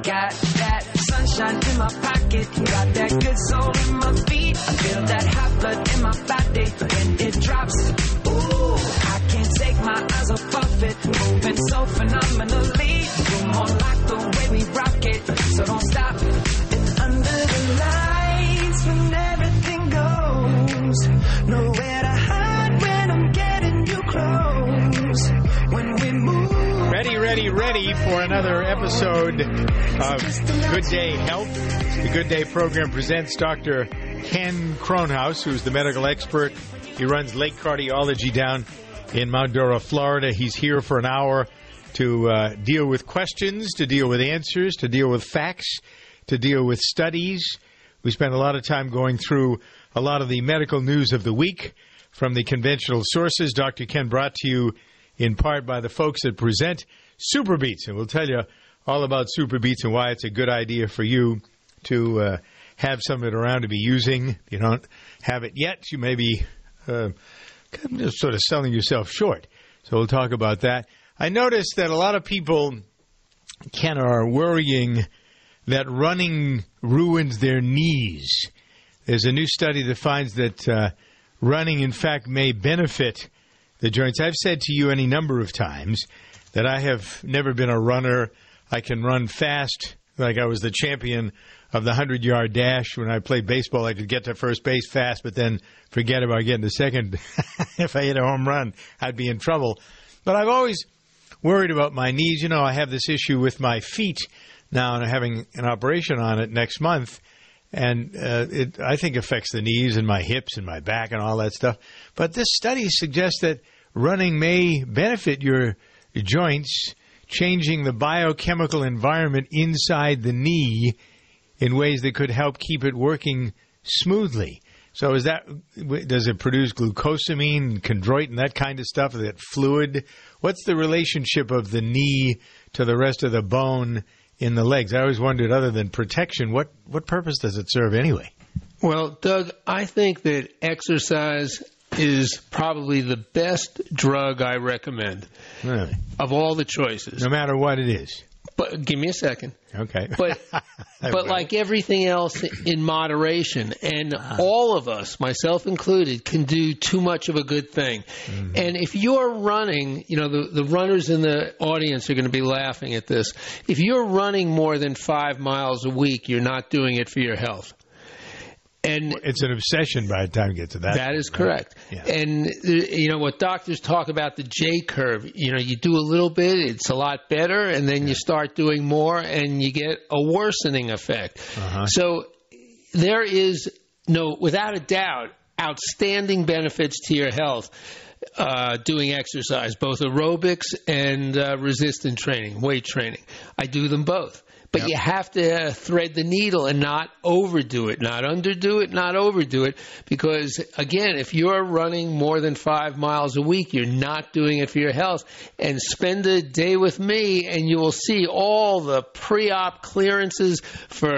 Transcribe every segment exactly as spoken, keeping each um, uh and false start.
got that sunshine in my pocket, got that good soul in my feet. I feel that hot blood in my body when it drops. Ooh, I can't take my eyes off it, moving so phenomenally. You're more like the way we rock it, so don't stop. It's under the lights when everything goes, nowhere to hide when I'm getting you close. When we move. Ready, ready, ready for another episode of Good Day Health. The Good Day program presents Doctor Ken Kronhaus, who's the medical expert. He runs Lake Cardiology down in Mount Dora, Florida. He's here for an hour to uh, deal with questions, to deal with answers, to deal with facts, to deal with studies. We spent a lot of time going through a lot of the medical news of the week from the conventional sources. Doctor Ken brought to you in part by the folks that present SuperBeets. And we'll tell you all about SuperBeets and why it's a good idea for you to uh, have some of it around to be using. If you don't have it yet, you may be uh, just sort of selling yourself short. So we'll talk about that. I noticed that a lot of people, Ken, are worrying that running ruins their knees. There's a new study that finds that uh, running, in fact, may benefit the joints. I've said to you any number of times that I have never been a runner. I can run fast, like I was the champion of the hundred-yard dash. When I played baseball, I could get to first base fast, but then forget about getting to second. If I hit a home run, I'd be in trouble. But I've always worried about my knees. You know, I have this issue with my feet now, and I'm having an operation on it next month. And uh, it, I think, affects the knees and my hips and my back and all that stuff. But this study suggests that running may benefit your joints, changing the biochemical environment inside the knee in ways that could help keep it working smoothly. So is that, does it produce glucosamine, chondroitin, that kind of stuff, that fluid? What's the relationship of the knee to the rest of the bone in the legs? I always wondered, other than protection, what, what purpose does it serve anyway? Well, Doug, I think that exercise is probably the best drug I recommend. Really? Of all the choices. No matter what it is. But give me a second. Okay. But but like everything else, in moderation. And all of us, myself included, can do too much of a good thing. Mm-hmm. And if you're running, you know, the, the runners in the audience are going to be laughing at this. If you're running more than five miles a week, you're not doing it for your health. And it's an obsession by the time you get to that. That is correct. Yeah. And, you know, what doctors talk about, the J curve, you know, you do a little bit, it's a lot better, and then yeah. you start doing more, and you get a worsening effect. Uh-huh. So there is, no, without a doubt, outstanding benefits to your health uh, doing exercise, both aerobics and uh, resistance training, weight training. I do them both. But yep. you have to uh, thread the needle and not overdo it, not underdo it, not overdo it. Because, again, if you're running more than five miles a week, you're not doing it for your health. And spend a day with me, and you will see all the pre-op clearances for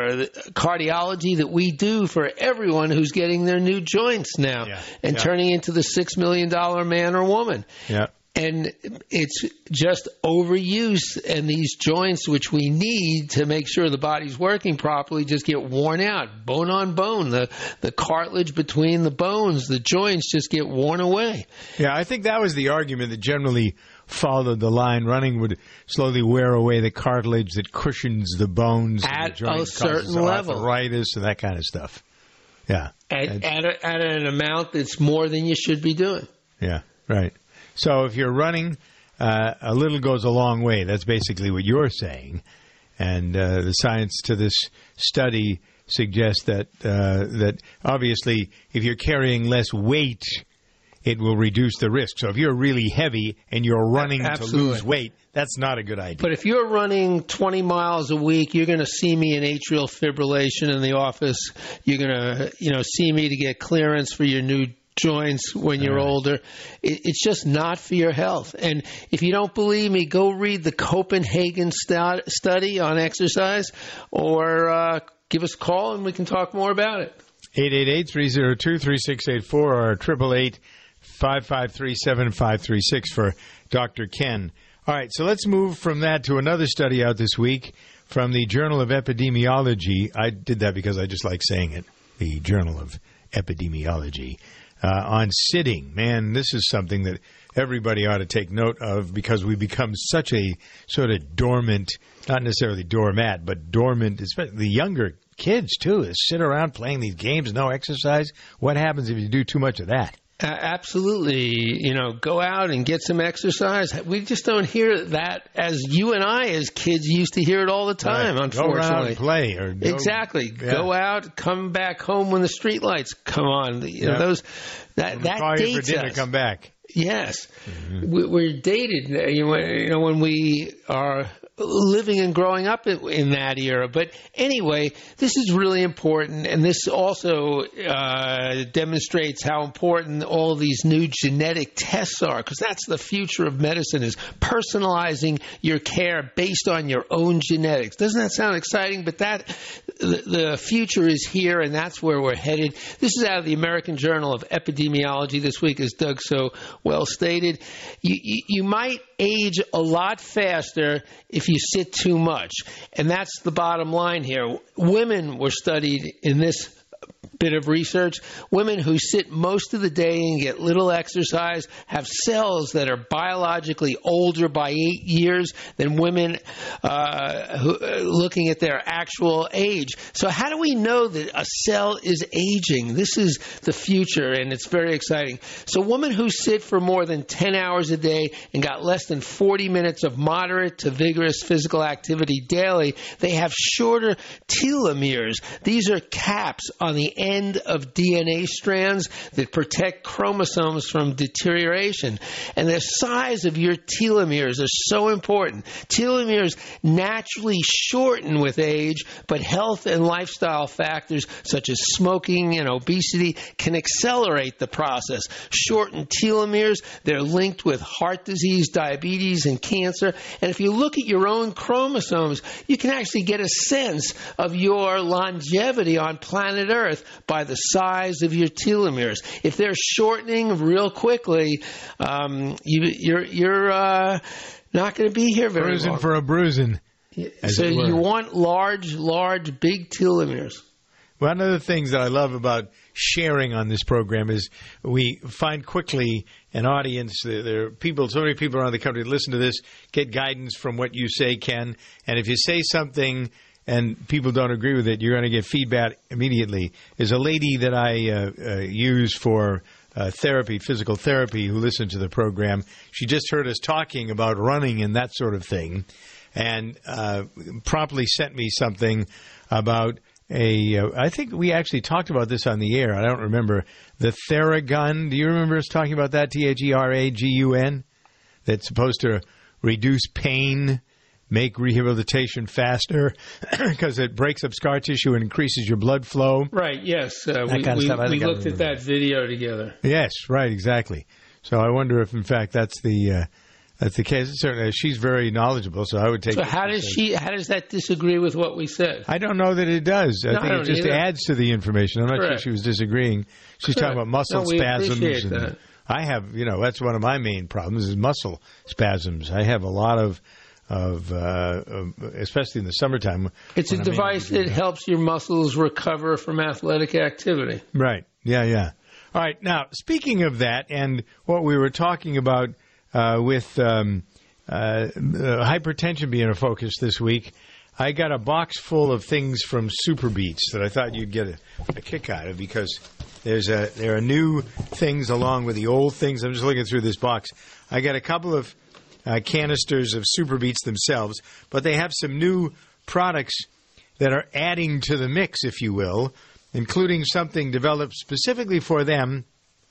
cardiology that we do for everyone who's getting their new joints now yeah. and yeah. turning into the six million dollars man or woman. Yeah. And it's just overuse, and these joints, which we need to make sure the body's working properly, just get worn out, bone on bone. The the cartilage between the bones, the joints just get worn away. Yeah, I think that was the argument that generally followed the line. Running would slowly wear away the cartilage that cushions the bones. At the joints, a certain level. Arthritis and that kind of stuff. Yeah. At, at, a, at an amount that's more than you should be doing. Yeah, right. So if you're running, uh, a little goes a long way. That's basically what you're saying. And uh, the science to this study suggests that uh, that obviously if you're carrying less weight, it will reduce the risk. So if you're really heavy and you're running Absolutely. to lose weight, that's not a good idea. But if you're running twenty miles a week, you're going to see me in atrial fibrillation in the office. You're going to, you know, see me to get clearance for your new joints when you're right. older. It, it's just not for your health. And if you don't believe me, go read the Copenhagen stu- study on exercise, or uh, give us a call and we can talk more about it. eight eight eight, three oh two, three six eight four or eight eight eight, five five three, seven five three six for Doctor Ken. All right, so let's move from that to another study out this week from the Journal of Epidemiology. I did that because I just like saying it, the Journal of Epidemiology, uh, on sitting. Man, this is something that everybody ought to take note of because we become such a sort of dormant, not necessarily doormat, but dormant, especially the younger kids, too, is sit around playing these games, no exercise. What happens if you do too much of that? Uh, absolutely. You know, go out and get some exercise. We just don't hear that as you and I as kids used to hear it all the time, right. unfortunately. Go around and play. Or go, exactly. Yeah. Go out, come back home when the street lights come on. You yeah. know, those, that, that call dates you for dinner, us. come back. Yes. Mm-hmm. We, we're dated, you know, when we are living and growing up in that era. But anyway, this is really important, and this also uh, demonstrates how important all of these new genetic tests are, because that's the future of medicine, is personalizing your care based on your own genetics. Doesn't that sound exciting? But that the, the future is here, and that's where we're headed. This is out of the American Journal of Epidemiology this week, as Doug so well stated. You, you, you might age a lot faster if you sit too much. And that's the bottom line here. Women were studied in this bit of research. Women who sit most of the day and get little exercise have cells that are biologically older by eight years than women uh, who, uh, looking at their actual age. So how do we know that a cell is aging? This is the future, and it's very exciting. So women who sit for more than ten hours a day and got less than forty minutes of moderate to vigorous physical activity daily, they have shorter telomeres. These are caps on the end of D N A strands that protect chromosomes from deterioration. And the size of your telomeres are so important. Telomeres naturally shorten with age, but health and lifestyle factors such as smoking and obesity can accelerate the process. Shortened telomeres, they're linked with heart disease, diabetes, and cancer. And if you look at your own chromosomes, you can actually get a sense of your longevity on planet Earth by the size of your telomeres. If they're shortening real quickly, um, you, you're you're uh, not going to be here very Bruising long. for a bruising. So you want large, large, big telomeres. One of the things that I love about sharing on this program is we find quickly an audience. There are people, so many people around the country that listen to this, get guidance from what you say, Ken. And if you say something and people don't agree with it, you're going to get feedback immediately. There's a lady that I uh, uh, use for uh, therapy, physical therapy, who listened to the program. She just heard us talking about running and that sort of thing, and uh, promptly sent me something about a, uh, I think we actually talked about this on the air. I don't remember. The Theragun. Do you remember us talking about that? T H E R A G U N. That's supposed to reduce pain, make rehabilitation faster because it breaks up scar tissue and increases your blood flow. Right, yes. Uh, we kind of we, stuff. I we think I looked at remember that video together. Yes, right, exactly. So I wonder if, in fact, that's the uh, that's the case. Certainly, she's very knowledgeable, so I would take. So how does she? How does that disagree with what we said? I don't know that it does. I No, think I it don't just either. adds to the information. I'm not Correct. sure she was disagreeing. She's Correct. talking about muscle No, we spasms. appreciate And that. I have, you know, that's one of my main problems is muscle spasms. I have a lot of, of, uh, of especially in the summertime. It's a when I'm device able to that do helps your muscles recover from athletic activity. Right. Yeah, yeah. All right. Now, speaking of that and what we were talking about uh, with um, uh, hypertension being a focus this week, I got a box full of things from Super Beats that I thought you'd get a, a kick out of because there's a there are new things along with the old things. I'm just looking through this box. I got a couple of uh, canisters of Super Beats themselves, but they have some new products that are adding to the mix, if you will, including something developed specifically for them,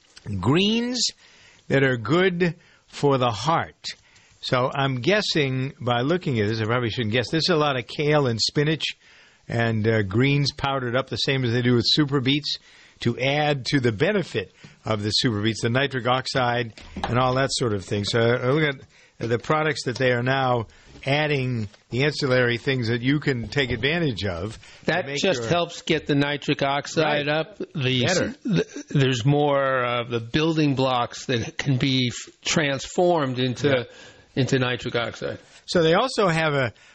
greens that are good for the heart. So I'm guessing by looking at this, I probably shouldn't guess, there's a lot of kale and spinach and uh, greens powdered up the same as they do with Super Beats to add to the benefit of the Super Beats, the nitric oxide and all that sort of thing. So uh, look at the products that they are now adding, the ancillary things that you can take advantage of. That just your, helps get the nitric oxide Right. up. The, Better. the, there's more of the building blocks that can be f- transformed into Yeah. into nitric oxide. So they also have a,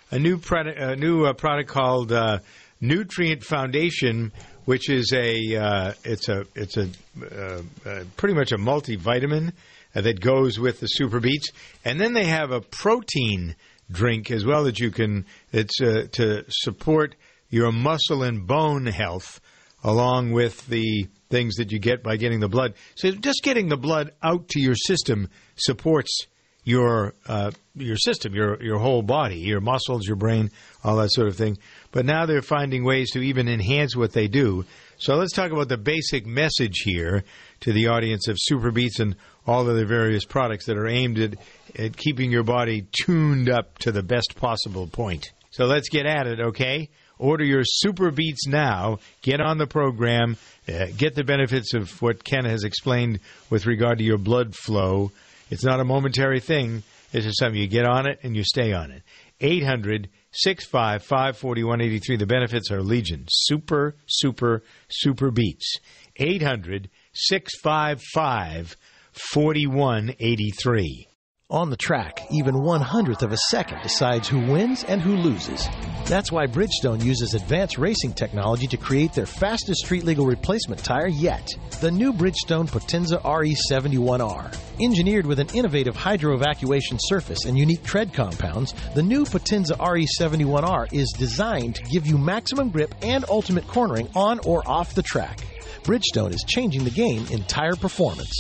a new product, a new uh, product called uh, Nutrient Foundation, which is a uh, it's a it's a uh, uh, pretty much a multivitamin uh, that goes with the Super Beets, and then they have a protein drink as well that you can. It's uh, to support your muscle and bone health, along with the things that you get by getting the blood. So just getting the blood out to your system supports your uh, your system, your your whole body, your muscles, your brain, all that sort of thing. But now they're finding ways to even enhance what they do. So let's talk about the basic message here to the audience of Super Beets and all of the various products that are aimed at, at keeping your body tuned up to the best possible point. So let's get at it, okay? Order your Super Beets now. Get on the program. Uh, get the benefits of what Ken has explained with regard to your blood flow. It's not a momentary thing. It's just something you get on it and you stay on it. eight hundred, six five five, four one eight three. The benefits are legion. Super, super, super Beets. eight hundred, six five five, four one eight three. On the track, even one hundredth of a second decides who wins and who loses. That's why Bridgestone uses advanced racing technology to create their fastest street-legal replacement tire yet, the new Bridgestone Potenza R E seventy-one R. Engineered with an innovative hydro-evacuation surface and unique tread compounds, the new Potenza R E seventy-one R is designed to give you maximum grip and ultimate cornering on or off the track. Bridgestone is changing the game in tire performance.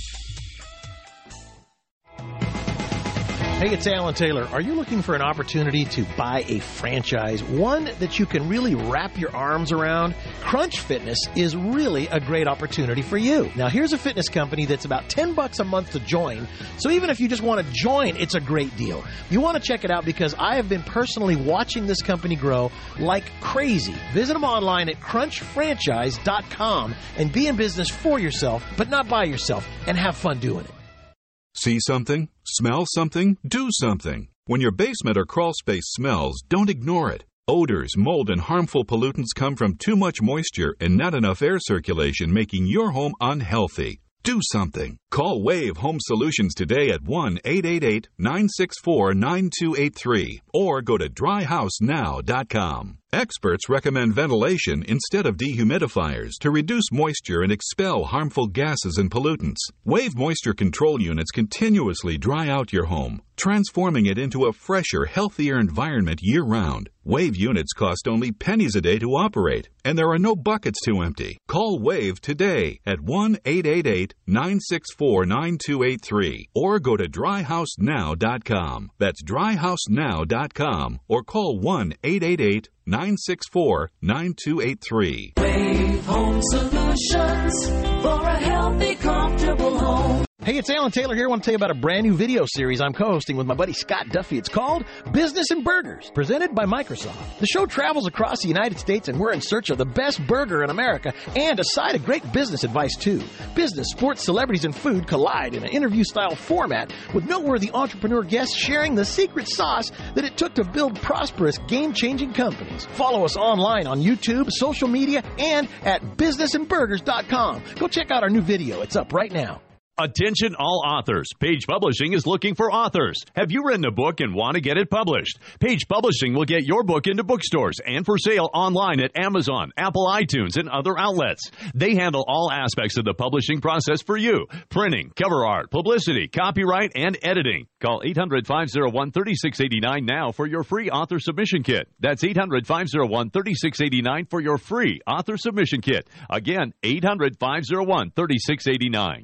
Hey, it's Alan Taylor. Are you looking for an opportunity to buy a franchise, one that you can really wrap your arms around? Crunch Fitness is really a great opportunity for you. Now, here's a fitness company that's about ten bucks a month to join. So even if you just want to join, it's a great deal. You want to check it out because I have been personally watching this company grow like crazy. Visit them online at crunch franchise dot com and be in business for yourself, but not by yourself, and have fun doing it. See something? Smell something? Do something. When your basement or crawl space smells, don't ignore it. Odors, mold, and harmful pollutants come from too much moisture and not enough air circulation, making your home unhealthy. Do something. Call Wave Home Solutions today at one eight eight eight, nine six four, nine two eight three or go to dry house now dot com. Experts recommend ventilation instead of dehumidifiers to reduce moisture and expel harmful gases and pollutants. Wave moisture control units continuously dry out your home, transforming it into a fresher, healthier environment year-round. Wave units cost only pennies a day to operate, and there are no buckets to empty. Call Wave today at one eight eight eight, nine six four, nine two eight three or go to dry house now dot com. That's dry house now dot com or call one eight eight eight, nine six four, nine two eight three. Wave Home Solutions for a healthy, comfortable home. Hey, it's Alan Taylor here. I want to tell you about a brand new video series I'm co-hosting with my buddy Scott Duffy. It's called Business and Burgers, presented by Microsoft. The show travels across the United States, and we're in search of the best burger in America and a side of great business advice, too. Business, sports, celebrities, and food collide in an interview-style format with noteworthy entrepreneur guests sharing the secret sauce that it took to build prosperous, game-changing companies. Follow us online on YouTube, social media, and at business and burgers dot com. Go check out our new video. It's up right now. Attention all authors. Page Publishing is looking for authors. Have you written a book and want to get it published? Page Publishing will get your book into bookstores and for sale online at Amazon, Apple iTunes, and other outlets. They handle all aspects of the publishing process for you. Printing, cover art, publicity, copyright, and editing. Call eight hundred, five oh one, three six eight nine now for your free author submission kit. That's eight hundred, five oh one, three six eight nine for your free author submission kit. Again, eight hundred, five oh one, three six eight nine.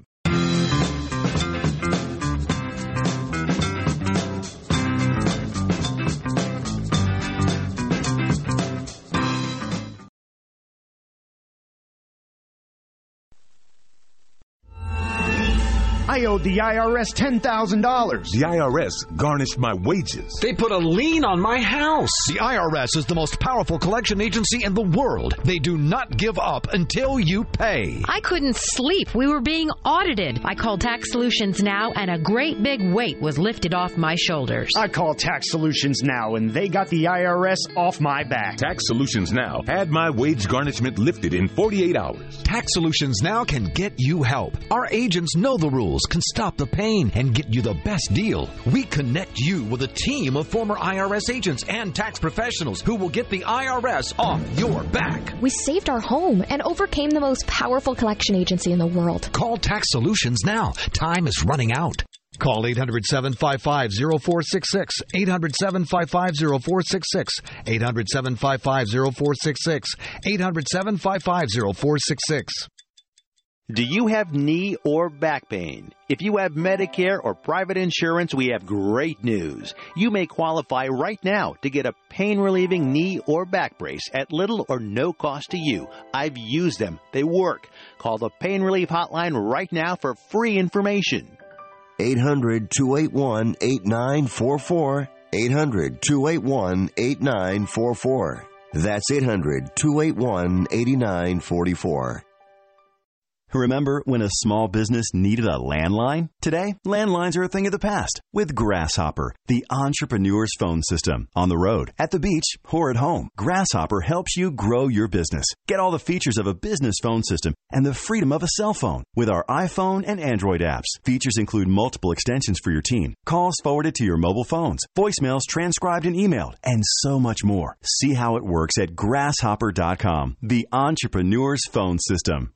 I owed the I R S ten thousand dollars. The I R S garnished my wages. They put a lien on my house. The I R S is the most powerful collection agency in the world. They do not give up until you pay. I couldn't sleep. We were being audited. I called Tax Solutions Now, and a great big weight was lifted off my shoulders. I called Tax Solutions Now, and they got the I R S off my back. Tax Solutions Now had my wage garnishment lifted in forty-eight hours. Tax Solutions Now can get you help. Our agents know the rules tools can stop the pain and get you the best deal. We connect you with a team of former I R S agents and tax professionals who will get the I R S off your back. We saved our home and overcame the most powerful collection agency in the world. Call Tax Solutions now. Time is running out. Call eight hundred, seven five five, zero four six six, eight hundred, seven five five, zero four six six, eight hundred, seven five five, zero four six six, eight hundred, seven five five, zero four six six. Do you have knee or back pain? If you have Medicare or private insurance, we have great news. You may qualify right now to get a pain-relieving knee or back brace at little or no cost to you. I've used them. They work. Call the Pain Relief Hotline right now for free information. eight hundred, two eight one, eight nine four four. eight hundred, two eight one, eight nine four four. That's eight hundred, two eight one, eight nine four four. Remember when a small business needed a landline? Today, landlines are a thing of the past with Grasshopper, the entrepreneur's phone system. On the road, at the beach, or at home, Grasshopper helps you grow your business. Get all the features of a business phone system and the freedom of a cell phone with our iPhone and Android apps. Features include multiple extensions for your team, calls forwarded to your mobile phones, voicemails transcribed and emailed, and so much more. See how it works at grasshopper dot com, the entrepreneur's phone system.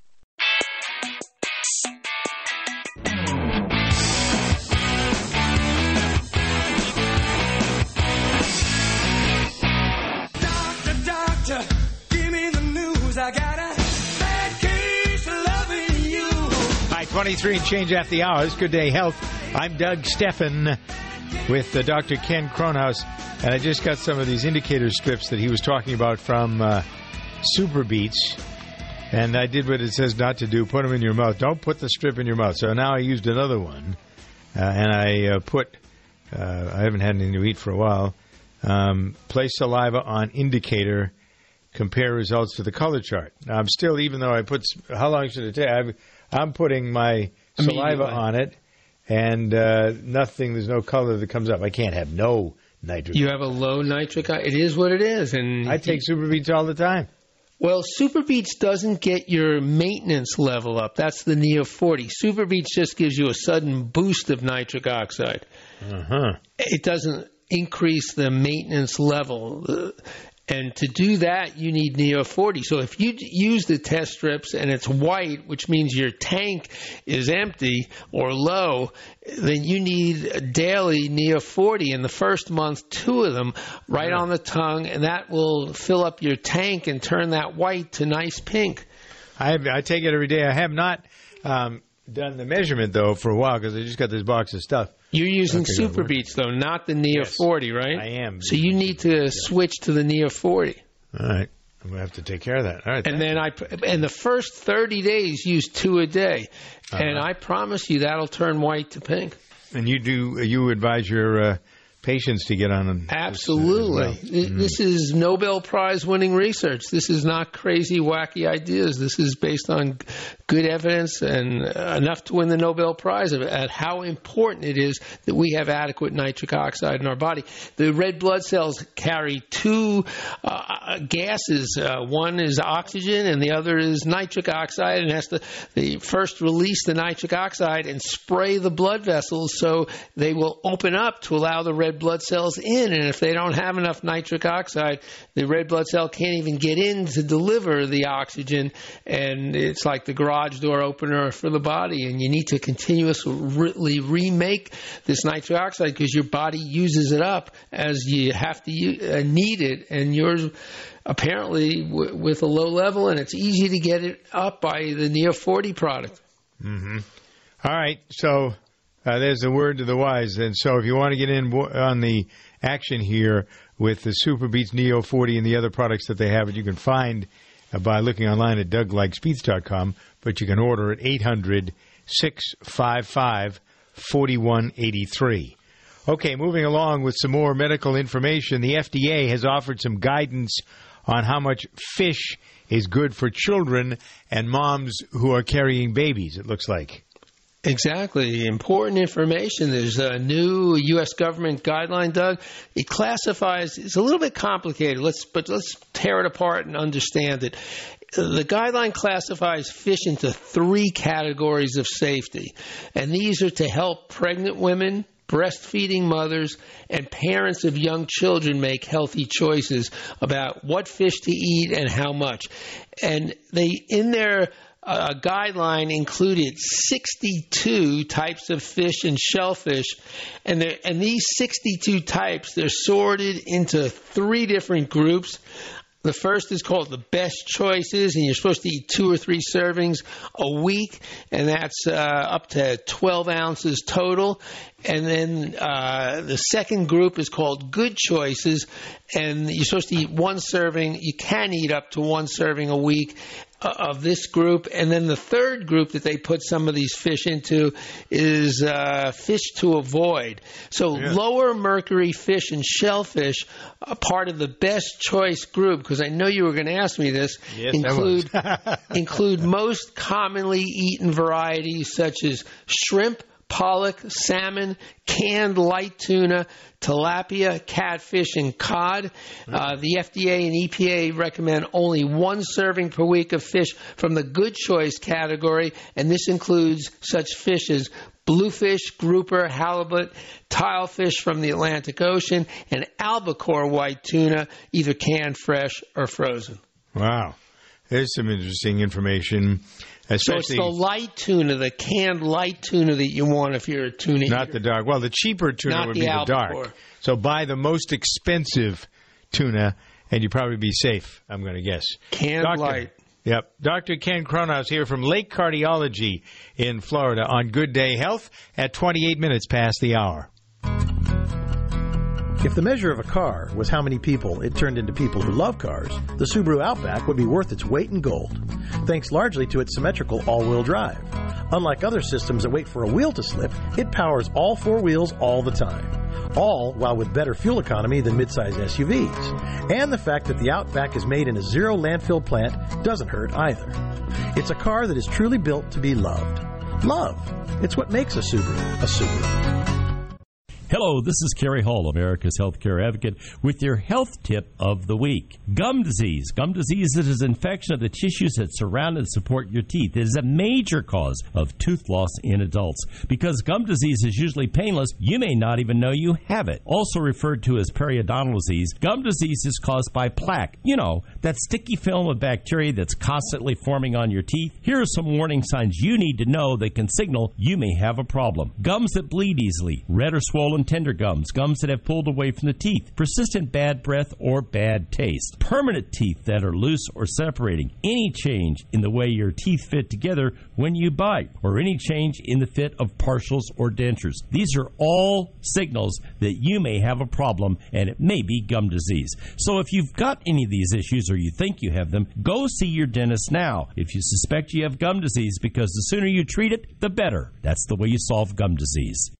twenty-three and change at the hours. Good Day Health. I'm Doug Steffen with uh, Doctor Ken Kronhaus, and I just got some of these indicator strips that he was talking about from uh, Super Beats, and I did what it says not to do. Put them in your mouth. Don't put the strip in your mouth. So now I used another one, uh, and I uh, put, uh, I haven't had anything to eat for a while, um, place saliva on indicator, compare results to the color chart. Now I'm still, even though I put, how long should it take? I've, I'm putting my saliva on it, and uh, nothing, there's no color that comes up. I can't have no nitric. You have a low nitric. It is what it is. And I take Super Beats all the time. Well, Super Beats doesn't get your maintenance level up. That's the Neo forty. Super Beats just gives you a sudden boost of nitric oxide. Uh-huh. It doesn't increase the maintenance level. And to do that, you need Neo forty. So if you use the test strips and it's white, which means your tank is empty or low, then you need daily Neo forty. In the first month, two of them right on the tongue, and that will fill up your tank and turn that white to nice pink. I, have, I take it every day. I have not um, done the measurement, though, for a while because I just got this box of stuff. You're using okay, Super Beats, though, not the Neo yes, forty, right? I am. So you need to yeah. switch to the Neo forty. All right. I'm going to have to take care of that. All right. And then I, and the first thirty days, use two a day. Uh-huh. And I promise you that'll turn white to pink. And you do, you advise your uh, patients to get on. Absolutely. This, uh, well. This mm. is Nobel Prize winning research. This is not crazy, wacky ideas. This is based on good evidence and enough to win the Nobel Prize at how important it is that we have adequate nitric oxide in our body. The red blood cells carry two uh, gases. Uh, one is oxygen and the other is nitric oxide, and has to they first release the nitric oxide and spray the blood vessels so they will open up to allow the red blood cells in. And if they don't have enough nitric oxide, the red blood cell can't even get in to deliver the oxygen, and it's like the garage door opener for the body, and you need to continuously remake this nitric oxide because your body uses it up as you have to use, uh, need it, and yours apparently w- with a low level, and it's easy to get it up by the Neo forty product. Mm-hmm. All right, so uh, there's the word to the wise, and so if you want to get in on the action here with the Super Beats Neo forty and the other products that they have, you can find uh, by looking online at doug likes beats dot com. But you can order at eight hundred, six five five, four one eight three. Okay, moving along with some more medical information. The F D A has offered some guidance on how much fish is good for children and moms who are carrying babies, it looks like. Exactly. Important information. There's a new U S government guideline, Doug. It classifies, it's a little bit complicated, let's but let's tear it apart and understand it. The guideline classifies fish into three categories of safety, and these are to help pregnant women, breastfeeding mothers, and parents of young children make healthy choices about what fish to eat and how much. And they, in their uh, guideline, included sixty-two types of fish and shellfish, and and these sixty-two types, they're sorted into three different groups. The first is called the best choices, and you're supposed to eat two or three servings a week, and that's uh, up to twelve ounces total. And then uh, the second group is called good choices, and you're supposed to eat one serving. You can eat up to one serving a week uh, of this group. And then the third group that they put some of these fish into is uh, fish to avoid. So yeah. Lower mercury fish and shellfish, a part of the best choice group, because I know you were going to ask me this, yes, include include most commonly eaten varieties such as shrimp, pollock, salmon, canned light tuna, tilapia, catfish, and cod. Uh, the F D A and E P A recommend only one serving per week of fish from the good choice category, and this includes such fish as bluefish, grouper, halibut, tilefish from the Atlantic Ocean, and albacore white tuna, either canned, fresh, or frozen. Wow. There's some interesting information. So it's the light tuna, the canned light tuna that you want if you're a tuna eater. Not the dark. Well, the cheaper tuna Not would the be albacore. the dark. So buy the most expensive tuna, and you'd probably be safe, I'm going to guess. Canned Doctor, light. Yep. Doctor Ken Kronhaus here from Lake Cardiology in Florida on Good Day Health at twenty-eight minutes past the hour. If the measure of a car was how many people it turned into people who love cars, the Subaru Outback would be worth its weight in gold, thanks largely to its symmetrical all-wheel drive. Unlike other systems that wait for a wheel to slip, it powers all four wheels all the time, all while with better fuel economy than midsize S U Vs. And the fact that the Outback is made in a zero landfill plant doesn't hurt either. It's a car that is truly built to be loved. Love. It's what makes a Subaru a Subaru. Hello, this is Kerry Hall, America's Healthcare Advocate, with your health tip of the week. Gum disease. Gum disease is an infection of the tissues that surround and support your teeth. It is a major cause of tooth loss in adults. Because gum disease is usually painless, you may not even know you have it. Also referred to as periodontal disease, gum disease is caused by plaque. You know, that sticky film of bacteria that's constantly forming on your teeth. Here are some warning signs you need to know that can signal you may have a problem. Gums that bleed easily, red or swollen tender gums, gums that have pulled away from the teeth, persistent bad breath or bad taste, permanent teeth that are loose or separating, any change in the way your teeth fit together when you bite, or any change in the fit of partials or dentures. These are all signals that you may have a problem, and it may be gum disease. So if you've got any of these issues or you think you have them, go see your dentist now if you suspect you have gum disease, because the sooner you treat it, the better. That's the way you solve gum disease.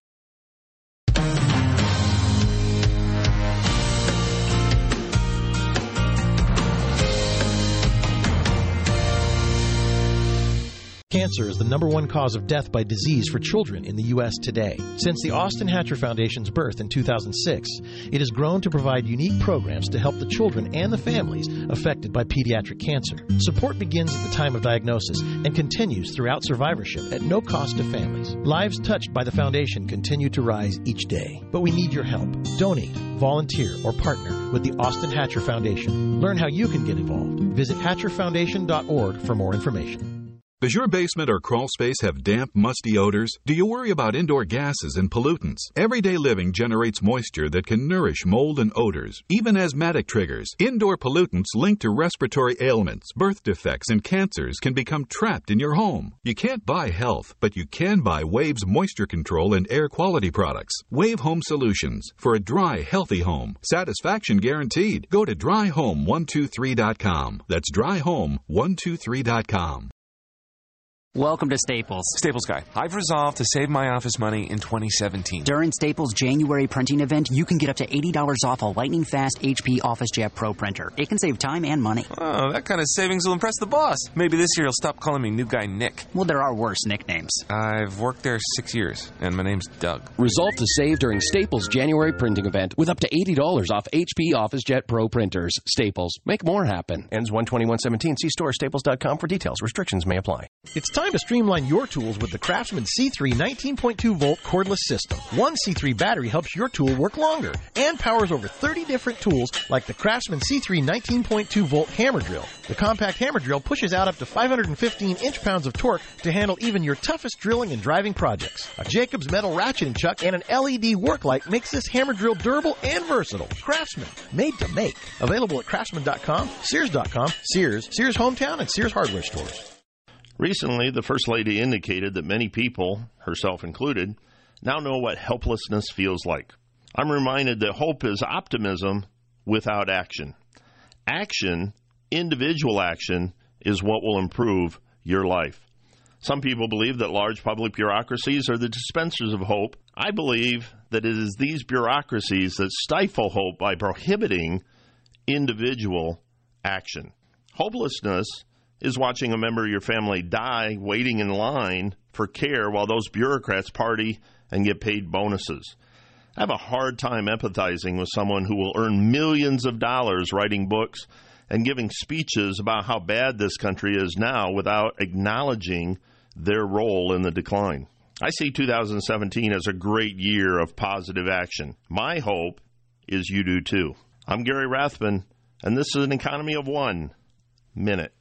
Cancer is the number one cause of death by disease for children in the U S today. Since the Austin Hatcher Foundation's birth in two thousand six, it has grown to provide unique programs to help the children and the families affected by pediatric cancer. Support begins at the time of diagnosis and continues throughout survivorship at no cost to families. Lives touched by the foundation continue to rise each day. But we need your help. Donate, volunteer, or partner with the Austin Hatcher Foundation. Learn how you can get involved. Visit hatcher foundation dot org for more information. Does your basement or crawl space have damp, musty odors? Do you worry about indoor gases and pollutants? Everyday living generates moisture that can nourish mold and odors, even asthmatic triggers. Indoor pollutants linked to respiratory ailments, birth defects, and cancers can become trapped in your home. You can't buy health, but you can buy Wave's moisture control and air quality products. Wave Home Solutions, for a dry, healthy home. Satisfaction guaranteed. Go to dry home one two three dot com. That's dry home one two three dot com. Welcome to Staples. Staples Guy. I've resolved to save my office money in twenty seventeen. During Staples' January printing event, you can get up to eighty dollars off a lightning-fast H P OfficeJet Pro printer. It can save time and money. Oh, that kind of savings will impress the boss. Maybe this year he'll stop calling me New Guy Nick. Well, there are worse nicknames. I've worked there six years, and my name's Doug. Resolve to save during Staples' January printing event with up to eighty dollars off H P OfficeJet Pro printers. Staples. Make more happen. Ends one twenty-one seventeen. See store staples dot com for details. Restrictions may apply. It's time to streamline your tools with the Craftsman C three nineteen point two volt cordless system. One C three battery helps your tool work longer and powers over thirty different tools like the Craftsman C three nineteen point two volt hammer drill. The compact hammer drill pushes out up to five hundred fifteen inch-pounds of torque to handle even your toughest drilling and driving projects. A Jacobs metal ratcheting chuck and an L E D work light makes this hammer drill durable and versatile. Craftsman, made to make. Available at craftsman dot com, sears dot com, Sears, Sears Hometown, and Sears Hardware stores. Recently, the First Lady indicated that many people, herself included, now know what helplessness feels like. I'm reminded that hope is optimism without action. Action, individual action, is what will improve your life. Some people believe that large public bureaucracies are the dispensers of hope. I believe that it is these bureaucracies that stifle hope by prohibiting individual action. Hopelessness is watching a member of your family die waiting in line for care while those bureaucrats party and get paid bonuses. I have a hard time empathizing with someone who will earn millions of dollars writing books and giving speeches about how bad this country is now without acknowledging their role in the decline. I see two thousand seventeen as a great year of positive action. My hope is you do too. I'm Gary Rathbun, and this is an economy of one minute.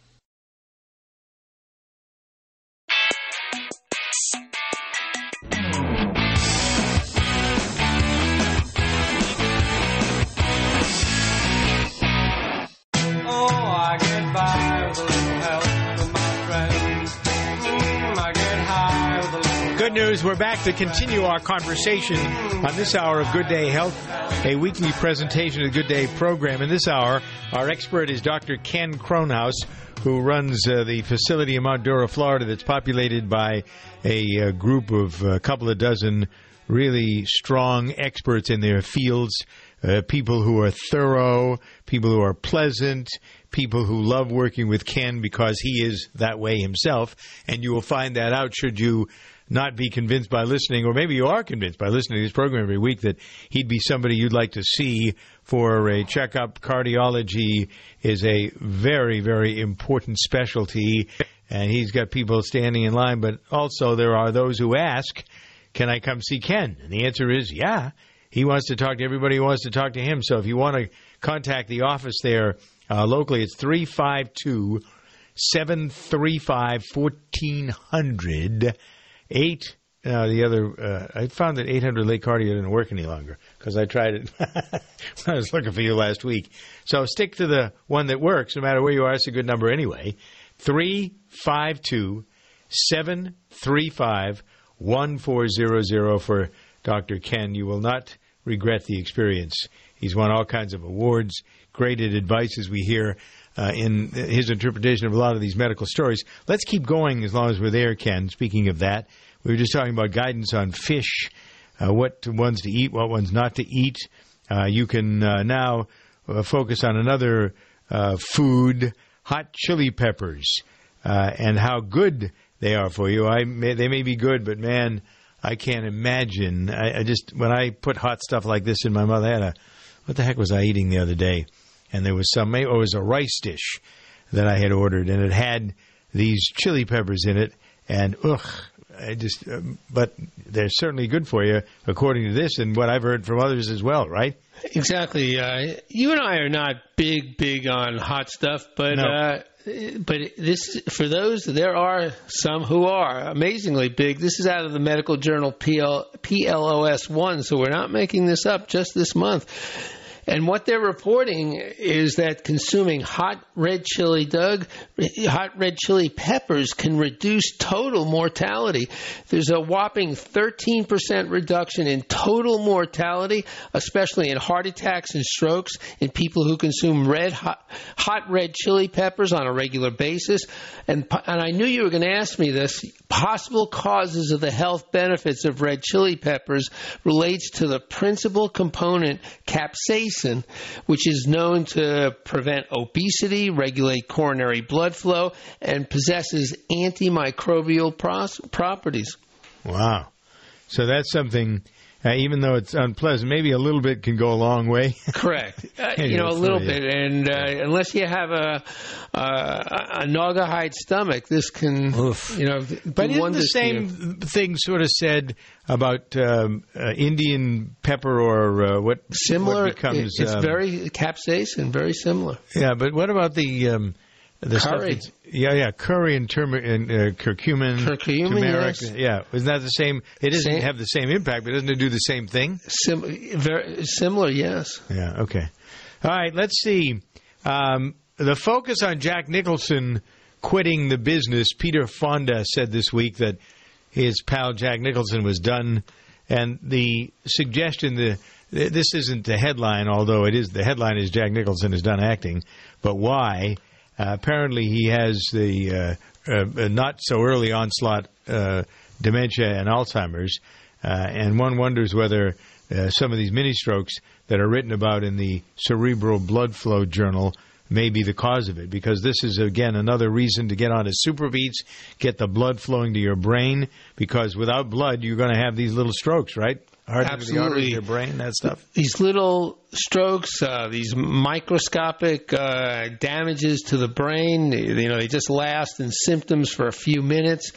Good news, we're back to continue our conversation on this hour of Good Day Health, a weekly presentation of the Good Day program. In this hour, our expert is Doctor Ken Kronhaus, who runs uh, the facility in Mount Dora, Florida, that's populated by a uh, group of a couple of dozen really strong experts in their fields, uh, people who are thorough, people who are pleasant, people who love working with Ken because he is that way himself. And you will find that out should you not be convinced by listening, or maybe you are convinced by listening to this program every week, that he'd be somebody you'd like to see for a checkup. Cardiology is a very, very important specialty, and he's got people standing in line. But also there are those who ask, can I come see Ken? And the answer is, yeah. He wants to talk to everybody who wants to talk to him. So if you want to contact the office there uh, locally, it's three five two, seven three five, one four hundred. Eight, uh, the other, uh, I found that eight hundred Lake Cardio didn't work any longer because I tried it when I was looking for you last week. So stick to the one that works no matter where you are. It's a good number anyway. three five two, seven three five, one four zero zero for Doctor Ken. You will not regret the experience. He's won all kinds of awards, graded advice as we hear Uh, in his interpretation of a lot of these medical stories. Let's keep going as long as we're there, Ken. Speaking of that, we were just talking about guidance on fish, uh, what ones to eat, what ones not to eat. Uh, you can uh, now uh, focus on another uh, food, hot chili peppers, uh, and how good they are for you. I may, they may be good, but man, I can't imagine. I, I just, when I put hot stuff like this in my mouth, I had a, what the heck was I eating the other day? And there was some, or it was a rice dish that I had ordered, and it had these chili peppers in it, and ugh, I just, uh, but they're certainly good for you, according to this and what I've heard from others as well, right? Exactly. Uh, you and I are not big, big on hot stuff, but no. uh, but this, for those, there are some who are amazingly big. This is out of the medical journal P L O S one, so we're not making this up just this month. And what they're reporting is that consuming hot red chili, Doug, hot red chili peppers can reduce total mortality. There's a whopping thirteen percent reduction in total mortality, especially in heart attacks and strokes in people who consume red hot, hot red chili peppers on a regular basis. And, and I knew you were going to ask me this. Possible causes of the health benefits of red chili peppers relates to the principal component capsaicin, which is known to prevent obesity, regulate coronary blood flow, and possesses antimicrobial pros- properties. Wow. So that's something, uh, even though it's unpleasant, maybe a little bit can go a long way. Correct. Uh, you know, a little bit. And uh, unless you have a, uh, a Naugahyde stomach, this can, Oof. you know, But isn't the same thing sort of said about um, uh, Indian pepper or uh, what, similar, what becomes... It's um, very capsaicin, very similar. Yeah, but what about the... Um, The curry. Stuff yeah, yeah, curry and, turmer- and uh, curcumin. Curcumin, turmeric. yes. Yeah, isn't that the same? It doesn't Same. have the same impact, but doesn't it do the same thing? Sim- very similar, yes. Yeah, okay. All right, let's see. Um, the focus on Jack Nicholson quitting the business. Peter Fonda said this week that his pal Jack Nicholson was done, and the suggestion, the this isn't the headline, although it is. The headline is Jack Nicholson is done acting, but why? Uh, apparently, he has the uh, uh, not-so-early onslaught uh, dementia and Alzheimer's, uh, and one wonders whether uh, some of these mini-strokes that are written about in the Cerebral Blood Flow Journal may be the cause of it, because this is, again, another reason to get onto SuperBeets, get the blood flowing to your brain, because without blood, you're going to have these little strokes, right? Hard Absolutely. The arteries, your brain, that stuff. These little strokes, uh, these microscopic uh, damages to the brain, you know, they just last in symptoms for a few minutes.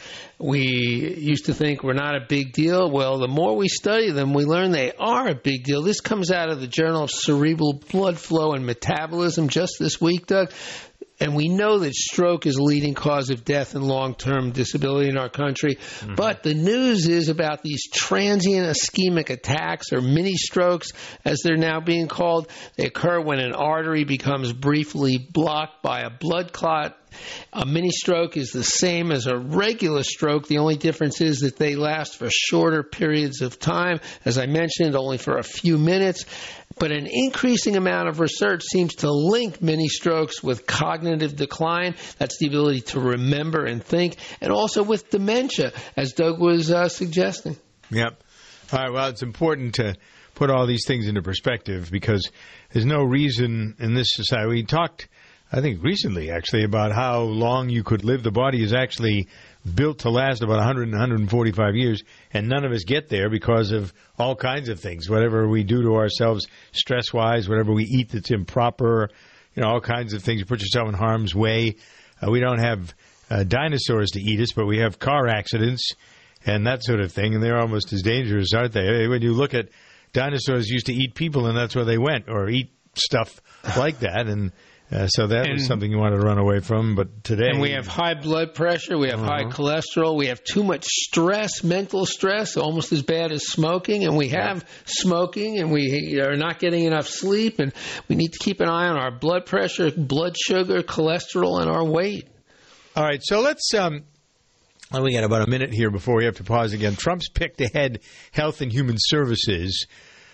We used to think we're not a big deal. Well, the more we study them, we learn they are a big deal. This comes out of the Journal of Cerebral Blood Flow and Metabolism just this week, Doug. And we know that stroke is a leading cause of death and long-term disability in our country. Mm-hmm. But the news is about these transient ischemic attacks, or mini-strokes, as they're now being called. They occur when an artery becomes briefly blocked by a blood clot. A mini-stroke is the same as a regular stroke. The only difference is that they last for shorter periods of time. As I mentioned, only for a few minutes. But an increasing amount of research seems to link mini-strokes with cognitive decline. That's the ability to remember and think. And also with dementia, as Doug was uh, suggesting. Yep. All right, well, it's important to put all these things into perspective, because there's no reason in this society. We talked, I think, recently, actually, about how long you could live. The body is actually built to last about one hundred and one hundred forty-five years, and none of us get there because of all kinds of things. Whatever we do to ourselves stress-wise, whatever we eat that's improper, you know, all kinds of things. You put yourself in harm's way. Uh, we don't have uh, dinosaurs to eat us, but we have car accidents and that sort of thing, and they're almost as dangerous, aren't they? When you look at dinosaurs used to eat people, and that's where they went, or eat stuff like that, and Uh, so that and, was something you wanted to run away from, but today... And we have high blood pressure, we have uh-huh. high cholesterol, we have too much stress, mental stress, almost as bad as smoking, and we have yeah. smoking, and we are not getting enough sleep, and we need to keep an eye on our blood pressure, blood sugar, cholesterol, and our weight. All right, so let's... Um, we got about a minute here before we have to pause again. Trump's picked to head Health and Human Services.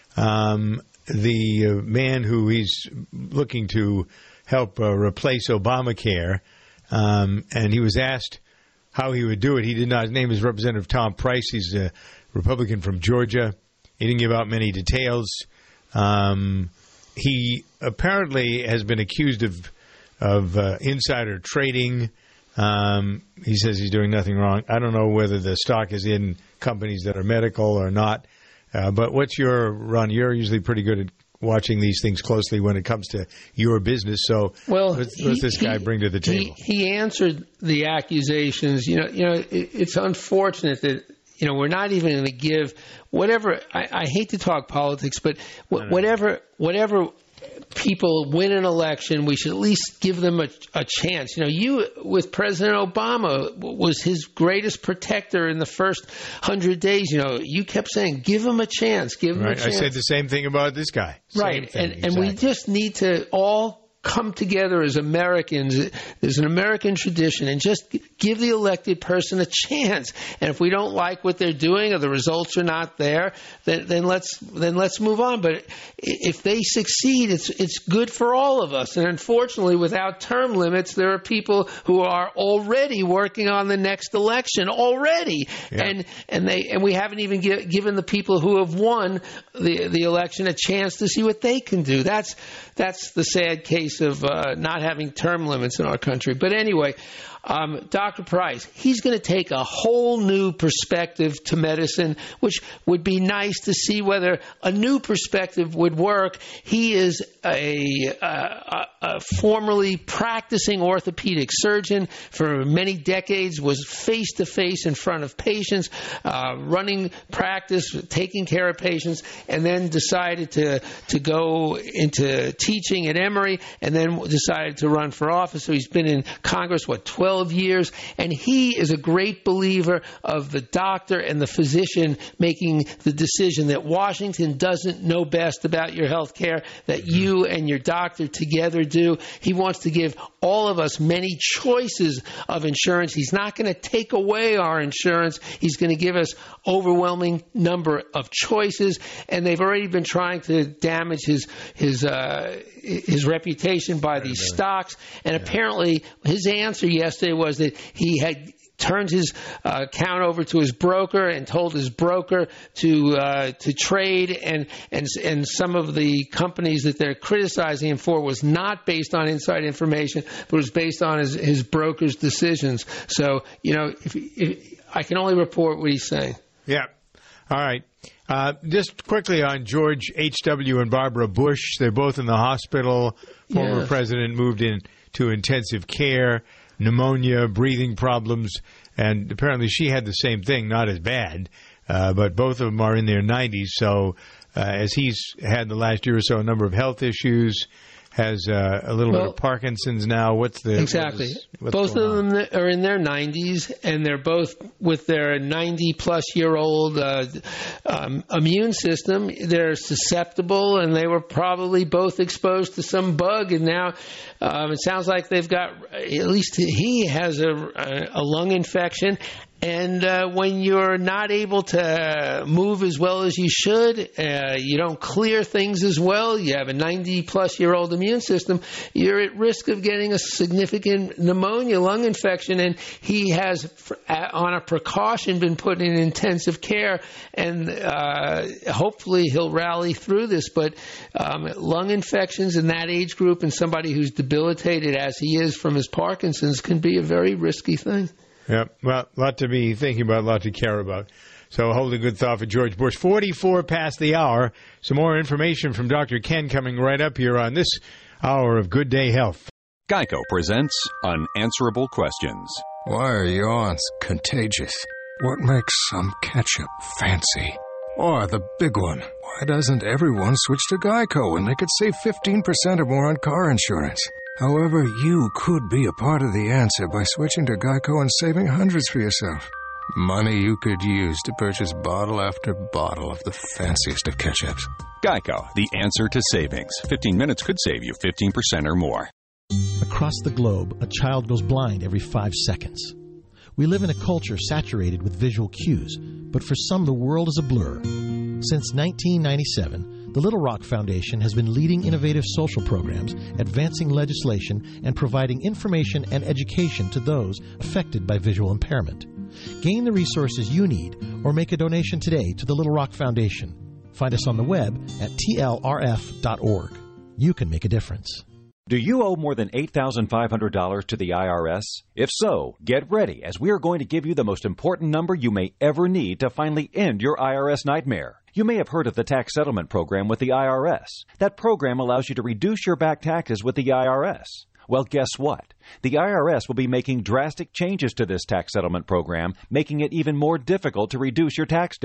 Um, the uh, man who he's looking to... help uh, replace Obamacare, um, and he was asked how he would do it. He did not. His name is Representative Tom Price. He's a Republican from Georgia. He didn't give out many details. Um, he apparently has been accused of of uh, insider trading. Um, he says he's doing nothing wrong. I don't know whether the stock is in companies that are medical or not. Uh, but what's your run? You're usually pretty good at watching these things closely when it comes to your business. So well, what's, what's this guy he, bring to the table? He, he answered the accusations. You know, you know, it, it's unfortunate that, you know, we're not even going to give whatever. I, I hate to talk politics, but w- whatever, whatever people win an election, we should at least give them a, a chance. You know, you with President Obama was his greatest protector in the first hundred days. You know, you kept saying, "Give him a chance, give him right. a chance." I said the same thing about this guy. Right, thing, and exactly. and we just need to all come together as Americans. There's an American tradition, and just give the elected person a chance. And if we don't like what they're doing or the results are not there, then, then let's then let's move on. But if they succeed, it's it's good for all of us. And unfortunately, without term limits, there are people who are already working on the next election already, yeah. and and they and we haven't even give, given the people who have won the the election a chance to see what they can do. That's that's the sad case of uh, not having term limits in our country. But anyway, um, Doctor Price, he's going to take a whole new perspective to medicine, which would be nice to see whether a new perspective would work. He is a, a, a formerly practicing orthopedic surgeon for many decades, was face-to-face in front of patients, uh, running practice, taking care of patients, and then decided to, to go into teaching at Emory, and then decided to run for office. So he's been in Congress, what, twelve years, and he is a great believer of the doctor and the physician making the decision that Washington doesn't know best about your health care, that you and your doctor together do. He wants to give all of us many choices of insurance. He's not going to take away our insurance. He's going to give us overwhelming number of choices, and they've already been trying to damage his his uh, his reputation by these stocks. And yeah. apparently his answer yesterday was that he had turned his uh, account over to his broker and told his broker to uh, to trade, and, and and some of the companies that they're criticizing him for was not based on inside information, but was based on his, his broker's decisions. So, you know, if, if, I can only report what he's saying. Yeah. All right. Uh, just quickly on George H W and Barbara Bush. They're both in the hospital. Former yes. president moved into intensive care, pneumonia, breathing problems, and apparently she had the same thing, not as bad, uh, but both of them are in their nineties. So uh, as he's had the last year or so a number of health issues, has uh, a little well, bit of Parkinson's now. What's the exactly? What is, what's both of on? them are in their nineties, and they're both with their ninety-plus-year-old uh, um, immune system. They're susceptible, and they were probably both exposed to some bug. And now um, it sounds like they've got, at least he has a, a lung infection. And uh, when you're not able to move as well as you should, uh, you don't clear things as well, you have a ninety-plus-year-old immune system, you're at risk of getting a significant pneumonia, lung infection. And he has, on a precaution, been put in intensive care, and uh, hopefully he'll rally through this. But um, lung infections in that age group and somebody who's debilitated as he is from his Parkinson's can be a very risky thing. Yeah, well, a lot to be thinking about, a lot to care about. So hold a good thought for George Bush. forty-four past the hour. Some more information from Doctor Ken coming right up here on this hour of Good Day Health. Geico presents Unanswerable Questions. Why are yawns contagious? What makes some ketchup fancy? Or the big one, why doesn't everyone switch to Geico when they could save fifteen percent or more on car insurance? However, you could be a part of the answer by switching to Geico and saving hundreds for yourself. Money you could use to purchase bottle after bottle of the fanciest of ketchups. Geico, the answer to savings. fifteen minutes could save you fifteen percent or more. Across the globe, a child goes blind every five seconds. We live in a culture saturated with visual cues, but for some the world is a blur. Since nineteen ninety-seven, the Little Rock Foundation has been leading innovative social programs, advancing legislation, and providing information and education to those affected by visual impairment. Gain the resources you need or make a donation today to the Little Rock Foundation. Find us on the web at T L R F dot org. You can make a difference. Do you owe more than eight thousand five hundred dollars to the I R S? If so, get ready, as we are going to give you the most important number you may ever need to finally end your I R S nightmare. You may have heard of the tax settlement program with the I R S. That program allows you to reduce your back taxes with the I R S. Well, guess what? The I R S will be making drastic changes to this tax settlement program, making it even more difficult to reduce your tax debt.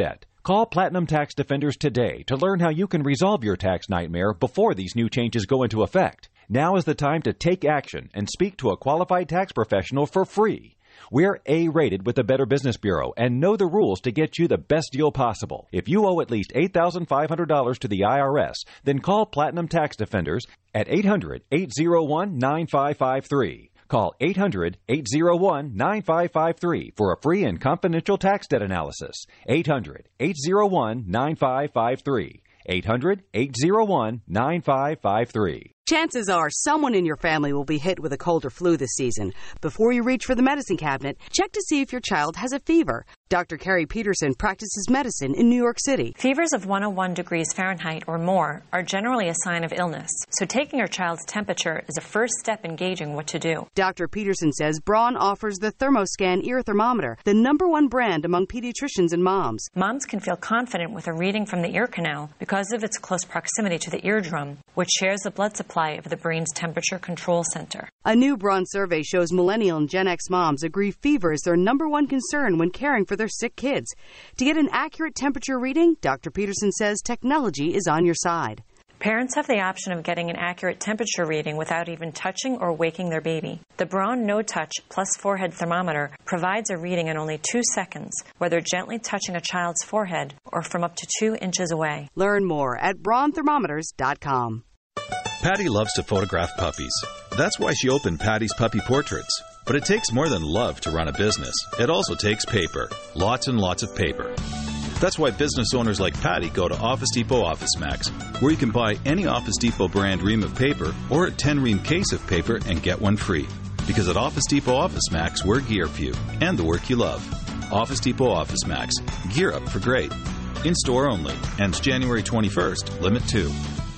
Call Platinum Tax Defenders today to learn how you can resolve your tax nightmare before these new changes go into effect. Now is the time to take action and speak to a qualified tax professional for free. We're A-rated with the Better Business Bureau and know the rules to get you the best deal possible. If you owe at least eight thousand five hundred dollars to the I R S, then call Platinum Tax Defenders at eight hundred, eight oh one, nine five five three. Call eight hundred, eight oh one, nine five five three for a free and confidential tax debt analysis. eight hundred, eight oh one, nine five five three. eight hundred, eight oh one, nine five five three. Chances are someone in your family will be hit with a cold or flu this season. Before you reach for the medicine cabinet, check to see if your child has a fever. Doctor Carrie Peterson practices medicine in New York City. Fevers of one oh one degrees Fahrenheit or more are generally a sign of illness, so taking your child's temperature is a first step in gauging what to do. Doctor Peterson says Braun offers the ThermoScan ear thermometer, the number one brand among pediatricians and moms. Moms can feel confident with a reading from the ear canal because of its close proximity to the eardrum, which shares the blood supply of the brain's temperature control center. A new Braun survey shows millennial and Gen X moms agree fever is their number one concern when caring for their sick kids. To get an accurate temperature reading, Doctor Peterson says technology is on your side. Parents have the option of getting an accurate temperature reading without even touching or waking their baby. The Braun No Touch Plus Forehead Thermometer provides a reading in only two seconds, whether gently touching a child's forehead or from up to two inches away. Learn more at braun thermometers dot com. Patty loves to photograph puppies. That's why she opened Patty's Puppy Portraits. But it takes more than love to run a business. It also takes paper. Lots and lots of paper. That's why business owners like Patty go to Office Depot Office Max, where you can buy any Office Depot brand ream of paper or a ten ream case of paper and get one free. Because at Office Depot Office Max, we're gear for you and the work you love. Office Depot Office Max. Gear up for great. In store only. Ends January twenty-first. Limit two.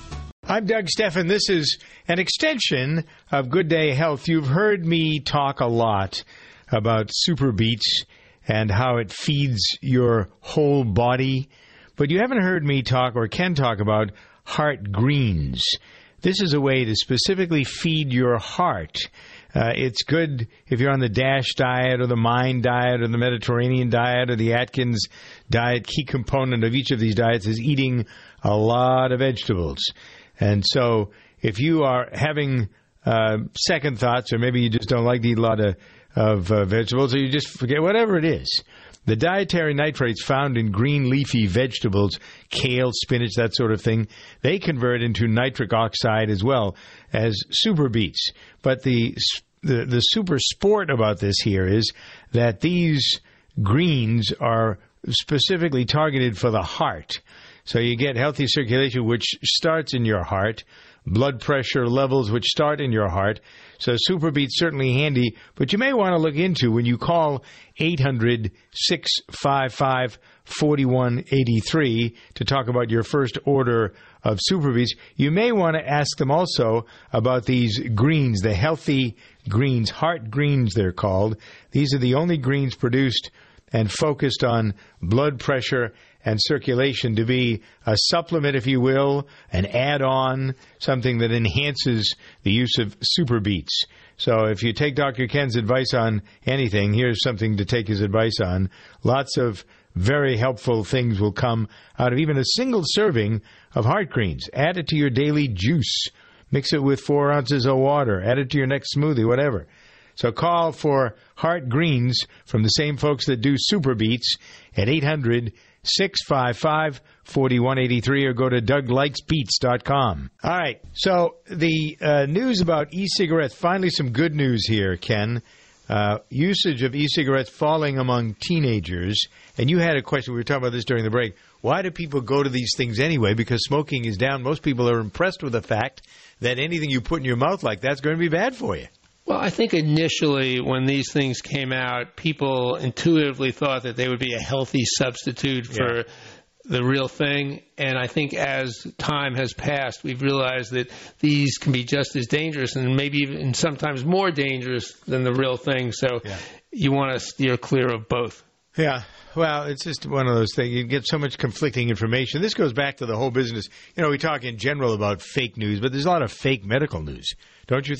I'm Doug Steffen. This is an extension of Good Day Health. You've heard me talk a lot about Super Beets and how it feeds your whole body, but you haven't heard me talk or can talk about Heart Greens. This is a way to specifically feed your heart. Uh, it's good if you're on the DASH diet or the MIND diet or the Mediterranean diet or the Atkins diet. Key component of each of these diets is eating a lot of vegetables. And so if you are having uh, second thoughts, or maybe you just don't like to eat a lot of, of uh, vegetables, or you just forget, whatever it is, the dietary nitrates found in green leafy vegetables, kale, spinach, that sort of thing, they convert into nitric oxide as well as super beets. But the, the, the super sport about this here is that these greens are specifically targeted for the heart. So you get healthy circulation, which starts in your heart, blood pressure levels, which start in your heart. So Super Beets certainly handy, but you may want to look into when you call eight hundred, six five five, four one eight three to talk about your first order of Super Beets. You may want to ask them also about these greens, the healthy greens, heart greens they're called. These are the only greens produced and focused on blood pressure and circulation, to be a supplement, if you will, an add-on, something that enhances the use of Super Beets. So if you take Doctor Ken's advice on anything, here's something to take his advice on. Lots of very helpful things will come out of even a single serving of heart greens. Add it to your daily juice. Mix it with four ounces of water. Add it to your next smoothie, whatever. So call for Heart Greens from the same folks that do Super Beets at eight hundred, six five five, four one eight three or go to doug likes beets dot com. All right, so the uh, news about e-cigarettes, finally some good news here, Ken. Uh, usage of e-cigarettes falling among teenagers. And you had a question, we were talking about this during the break. Why do people go to these things anyway? Because smoking is down. Most people are impressed with the fact that anything you put in your mouth like that's going to be bad for you. Well, I think initially when these things came out, people intuitively thought that they would be a healthy substitute for yeah. the real thing. And I think as time has passed, we've realized that these can be just as dangerous and maybe even sometimes more dangerous than the real thing. So yeah. you want to steer clear of both. Yeah. Well, it's just one of those things. You get so much conflicting information. This goes back to the whole business. You know, we talk in general about fake news, but there's a lot of fake medical news, don't you think?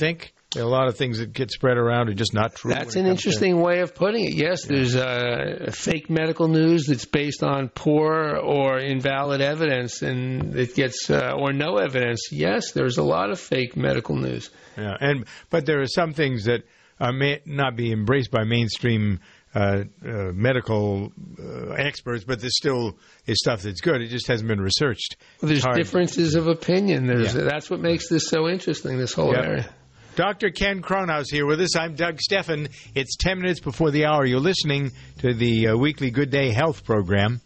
There are a lot of things that get spread around are just not true. That's an interesting to... way of putting it. Yes, yeah. there's uh, fake medical news that's based on poor or invalid evidence, and it gets uh, or no evidence. Yes, there's a lot of fake medical news. Yeah, and but there are some things that uh, may not be embraced by mainstream uh, uh, medical uh, experts, but there still is stuff that's good. It just hasn't been researched. Well, there's differences of opinion. There's yeah. That's what makes this so interesting. This whole yep. area. Doctor Ken Kronhaus here with us. I'm Doug Steffen. It's ten minutes before the hour. You're listening to the uh, weekly Good Day Health program.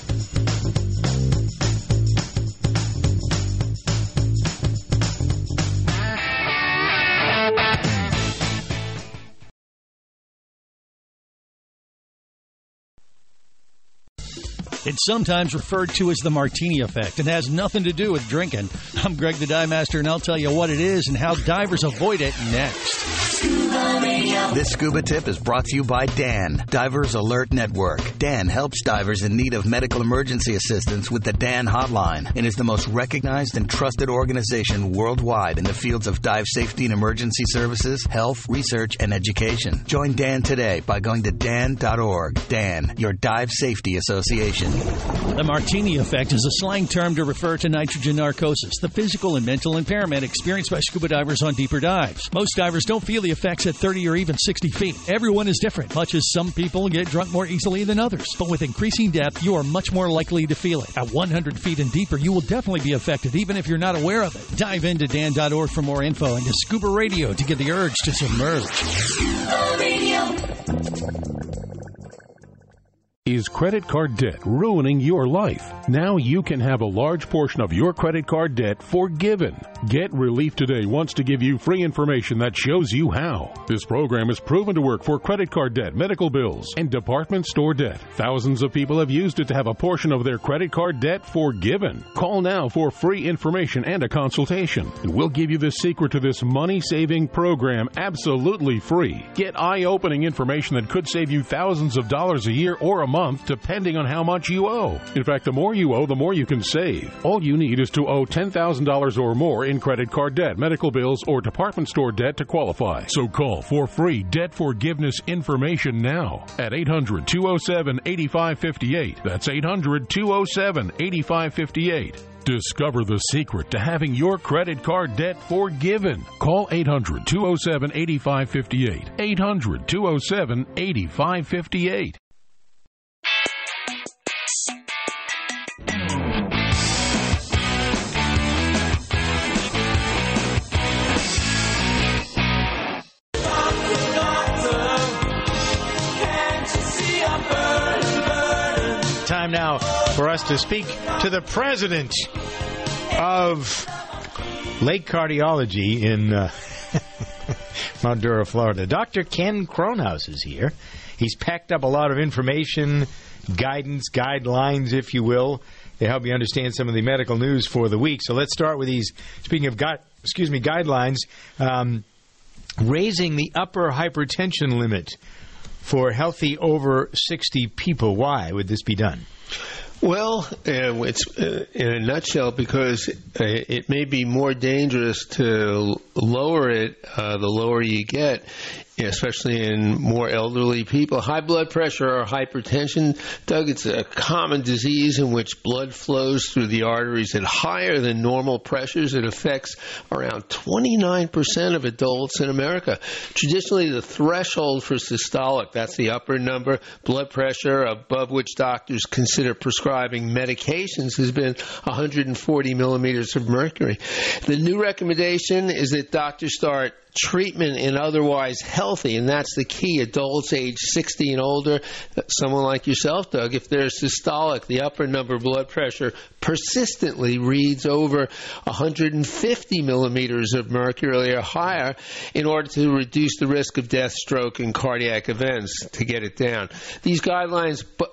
It's sometimes referred to as the martini effect and has nothing to do with drinking. I'm Greg the Dive Master, and I'll tell you what it is and how divers avoid it next. This scuba tip is brought to you by D A N, Divers Alert Network. D A N helps divers in need of medical emergency assistance with the D A N hotline and is the most recognized and trusted organization worldwide in the fields of dive safety and emergency services, health, research, and education. Join D A N today by going to D A N dot org. D A N, your Dive Safety Association. The martini effect is a slang term to refer to nitrogen narcosis, the physical and mental impairment experienced by scuba divers on deeper dives. Most divers don't feel the effects at thirty or even sixty feet. Everyone is different, much as some people get drunk more easily than others. But with increasing depth, you are much more likely to feel it. At one hundred feet and deeper, you will definitely be affected, even if you're not aware of it. Dive into D A N dot org for more info and to Scuba Radio to get the urge to submerge. Scuba Radio. Is credit card debt ruining your life? Now you can have a large portion of your credit card debt forgiven. Get Relief Today wants to give you free information that shows you how. This program is proven to work for credit card debt, medical bills, and department store debt. Thousands of people have used it to have a portion of their credit card debt forgiven. Call now for free information and a consultation, and we'll give you the secret to this money-saving program absolutely free. Get eye-opening information that could save you thousands of dollars a year or a month, depending on how much you owe. In fact, the more you owe, the more you can save. All you need is to owe ten thousand dollars or more in credit card debt, medical bills, or department store debt to qualify. So call for free debt forgiveness information now at eight hundred, two oh seven, eight five five eight. That's eight hundred, two oh seven, eight five five eight. Discover the secret to having your credit card debt forgiven. Call eight hundred, two oh seven, eight five five eight. eight hundred, two oh seven, eight five five eight. Time now for us to speak to the president of Lake Cardiology in uh, Mount Dura, Florida. Doctor Ken Kronhaus is here. He's packed up a lot of information, guidance, guidelines, if you will, to help you understand some of the medical news for the week. So let's start with these, speaking of, gu- excuse me, guidelines, um, raising the upper hypertension limit for healthy over sixty people. Why would this be done? Well, uh, it's uh, in a nutshell because uh, it may be more dangerous to lower it uh, the lower you get, especially in more elderly people. High blood pressure or hypertension, Doug, it's a common disease in which blood flows through the arteries at higher than normal pressures. It affects around twenty-nine percent of adults in America. Traditionally, the threshold for systolic, that's the upper number, blood pressure above which doctors consider prescribing medications, has been one hundred forty millimeters of mercury. The new recommendation is that doctors start treatment in otherwise healthy, and that's the key. Adults age sixty and older, someone like yourself, Doug, if they're systolic, the upper number blood pressure persistently reads over one hundred fifty millimeters of mercury or higher, in order to reduce the risk of death, stroke, and cardiac events, to get it down. These guidelines, but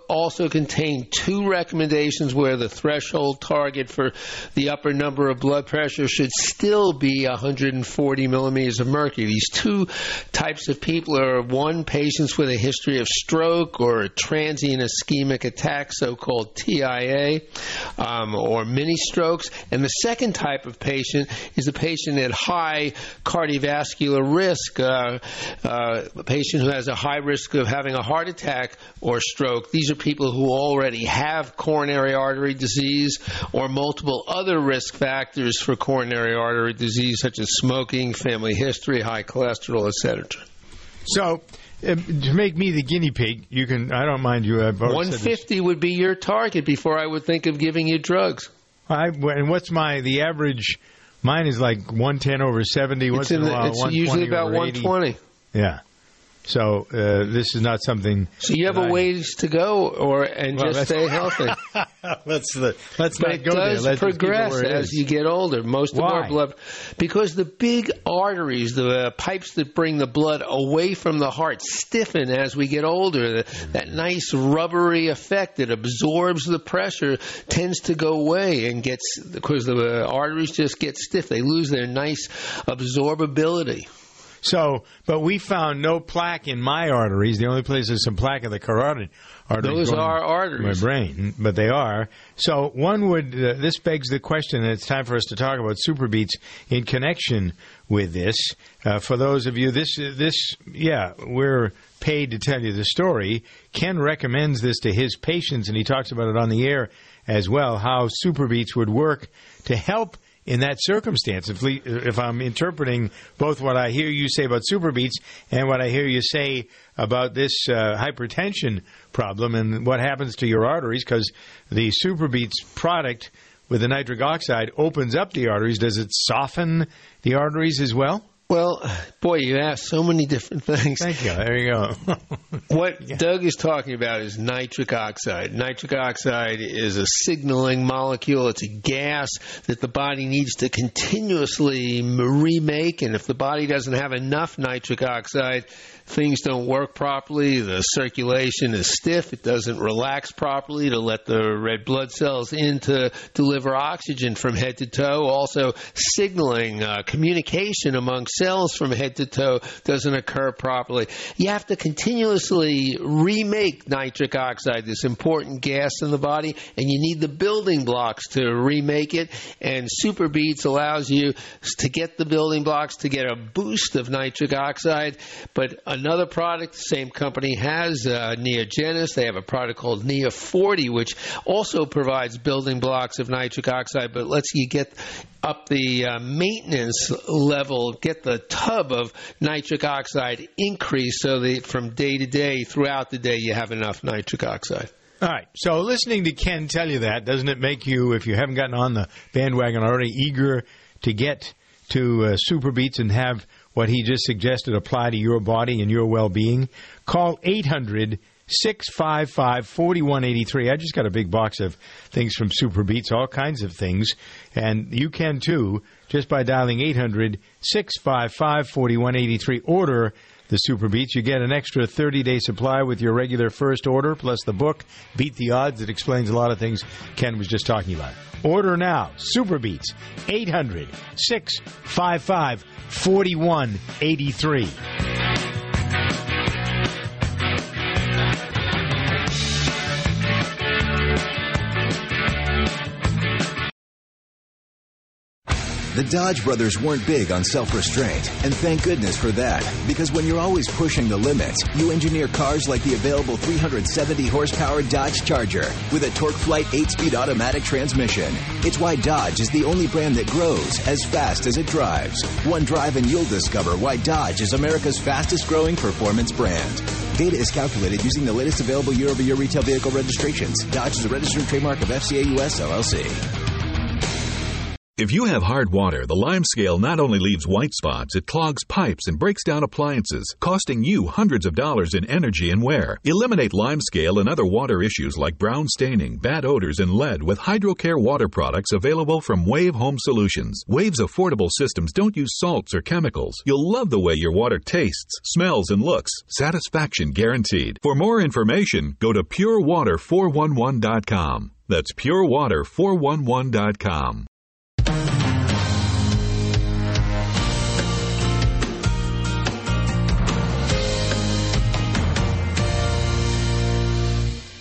also contain two recommendations where the threshold target for the upper number of blood pressure should still be one hundred forty millimeters of mercury. These two types of people are, one, patients with a history of stroke or a transient ischemic attack, so-called T I A, um, or mini strokes. And the second type of patient is a patient at high cardiovascular risk, uh, uh, a patient who has a high risk of having a heart attack or stroke. These are people who already have coronary artery disease or multiple other risk factors for coronary artery disease, such as smoking, family history, high cholesterol, et cetera. So, uh, to make me the guinea pig, you can. I don't mind you. Uh, one fifty would be your target before I would think of giving you drugs. I, and what's my the average? Mine is like one ten over seventy. Once in, in a while, it's usually about one twenty. Yeah. So uh, this is not something. So you have a I, ways to go, or and well, just stay healthy. let's let's but not it go does there. Let's progress as is. you get older. Most Why? of our blood, because the big arteries, the uh, pipes that bring the blood away from the heart, stiffen as we get older. The, that nice rubbery effect that absorbs the pressure tends to go away and gets because the uh, arteries just get stiff. They lose their nice absorbability. So, but we found no plaque in my arteries. The only place there's some plaque in the carotid arteries. Those are arteries. My brain, but they are. So one would, uh, this begs the question, and it's time for us to talk about SuperBeets in connection with this. Uh, for those of you, this, this, yeah, we're paid to tell you the story. Ken recommends this to his patients, and he talks about it on the air as well, how SuperBeets would work to help in that circumstance. If, we, if I'm interpreting both what I hear you say about SuperBeets and what I hear you say about this uh, hypertension problem and what happens to your arteries, because the SuperBeets product with the nitric oxide opens up the arteries, does it soften the arteries as well? Well, boy, you asked so many different things. Thank you. There you go. What yeah. Doug is talking about is nitric oxide. Nitric oxide is a signaling molecule. It's a gas that the body needs to continuously remake, and if the body doesn't have enough nitric oxide, things don't work properly. The circulation is stiff. It doesn't relax properly to let the red blood cells in to deliver oxygen from head to toe. Also, signaling, uh, communication among cells from head to toe doesn't occur properly. You have to continuously remake nitric oxide, this important gas in the body, and you need the building blocks to remake it. And SuperBeets allows you to get the building blocks to get a boost of nitric oxide. But another product the same company has, uh, Neogenis, they have a product called Neo forty, which also provides building blocks of nitric oxide, but lets you get up the uh, maintenance level, get the tub of nitric oxide increase so that from day to day, throughout the day, you have enough nitric oxide. All right. So listening to Ken tell you that, doesn't it make you, if you haven't gotten on the bandwagon already, eager to get to uh, SuperBeets and have what he just suggested apply to your body and your well-being? Call eight hundred, six five five, four one eight three. I just got a big box of things from SuperBeets, all kinds of things. And you can, too, just by dialing eight hundred, six five five, four one eight three. Order the SuperBeets. You get an extra thirty-day supply with your regular first order, plus the book, Beat the Odds. It explains a lot of things Ken was just talking about. Order now. SuperBeets, eight hundred, six five five, four one eight three. The Dodge brothers weren't big on self-restraint, and thank goodness for that, because when you're always pushing the limits, you engineer cars like the available three hundred seventy horsepower Dodge Charger with a TorqueFlite eight-speed automatic transmission. It's why Dodge is the only brand that grows as fast as it drives. One drive and you'll discover why Dodge is America's fastest-growing performance brand. Data is calculated using the latest available year-over-year retail vehicle registrations. Dodge is a registered trademark of F C A U S L L C. If you have hard water, the Lime Scale not only leaves white spots, it clogs pipes and breaks down appliances, costing you hundreds of dollars in energy and wear. Eliminate Lime Scale and other water issues like brown staining, bad odors, and lead with HydroCare water products available from Wave Home Solutions. Wave's affordable systems don't use salts or chemicals. You'll love the way your water tastes, smells, and looks. Satisfaction guaranteed. For more information, go to pure water four one one dot com. That's pure water four one one dot com.